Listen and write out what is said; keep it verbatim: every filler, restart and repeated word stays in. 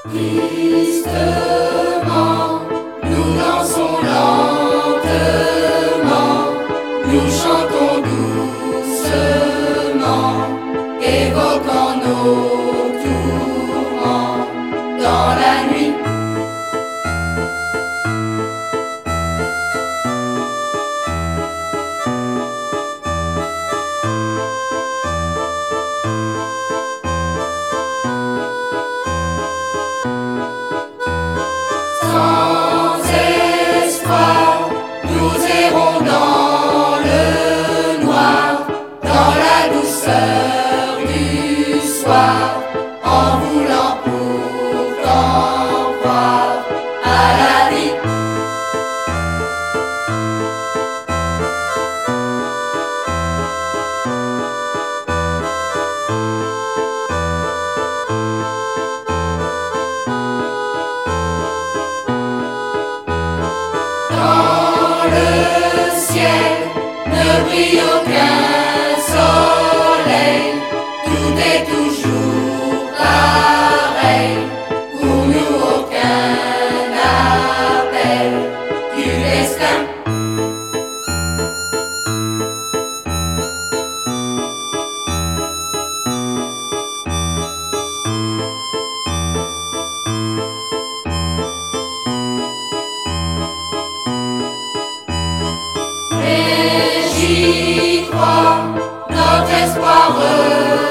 Tristement, nous dansons lentement, nous chantons doucement, évoquant nos tourments dans la nuit. Sans espoir, nous errons dans le noir, dans la douceur du soir, en voulant pourtant croire à la vie. Dans le ciel ne brille aucun soleil, tout est toujours pareil, pour nous aucun appel du destin. Mais j'y crois, notre espoir